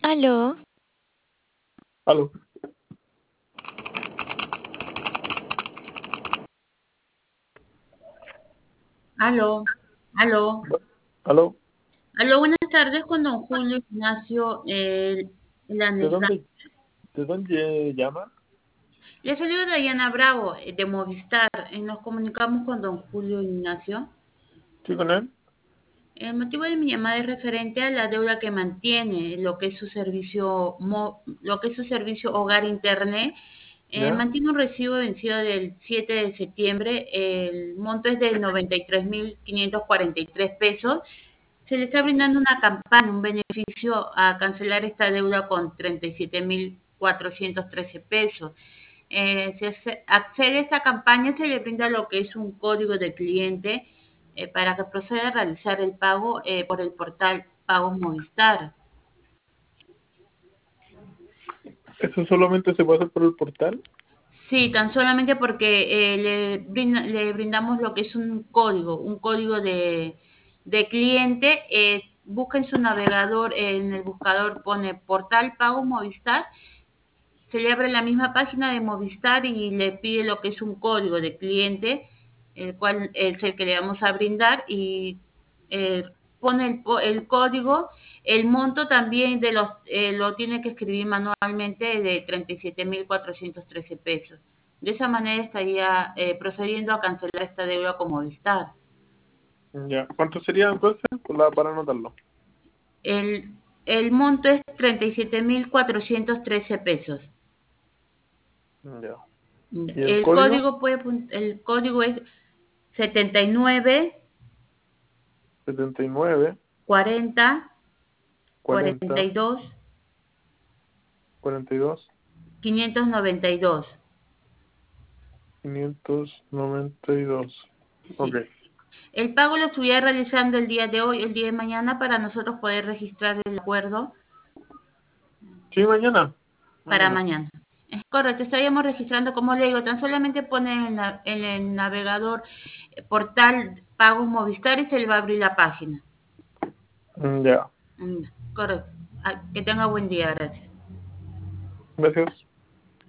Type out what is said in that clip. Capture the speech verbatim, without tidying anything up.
Aló, Aló, Aló, aló, aló, aló, buenas tardes con don Julio Ignacio eh, ¿de Lanesda. dónde, de dónde llama? Le saludo Dayana Bravo eh, de Movistar. Eh, nos comunicamos con don Julio Ignacio. ¿Sí con él? El motivo de mi llamada es referente a la deuda que mantiene, lo que es su servicio, mo- lo que es su servicio Hogar Internet. Eh, ¿Ya? mantiene un recibo vencido del siete de septiembre. El monto es de noventa y tres mil quinientos cuarenta y tres pesos. Se le está brindando una campaña, un beneficio a cancelar esta deuda con treinta y siete mil cuatrocientos trece pesos. Eh, si ace- accede a esta campaña, se le brinda lo que es un código de cliente eh, para que proceda a realizar el pago eh, por el portal Pagos Movistar. ¿Eso solamente se puede hacer por el portal? Sí, tan solamente porque eh, le, brinda- le brindamos lo que es un código, un código de, de cliente. Eh, busca en su navegador, en el buscador pone portal Pago Movistar, se le abre la misma página de Movistar y le pide lo que es un código de cliente, el cual es el que le vamos a brindar y eh, pone el, po- el código, el monto también de los, eh, lo tiene que escribir manualmente de treinta y siete mil cuatrocientos trece pesos. De esa manera estaría eh, procediendo a cancelar esta deuda con Movistar. Ya. ¿Cuánto sería entonces? Por la- para anotarlo. El, el monto es treinta y siete mil cuatrocientos trece pesos. Ya. ¿Y el El código? código puede, el código es setenta y nueve setenta y nueve, cuarenta cuarenta cuarenta, y dos cuarenta y dos, quinientos noventa y dos. quinientos noventa y dos. Ok. Sí. El pago lo estuviera realizando el día de hoy, el día de mañana, para nosotros poder registrar el acuerdo Sí, mañana. para Mañana. mañana. Es correcto, estaríamos registrando, como le digo, tan solamente pone en, la- en el navegador eh, portal Pagos Movistar y se le va a abrir la página. Mm, Ya. Mm, correcto. Ah, que tenga buen día, gracias. Gracias.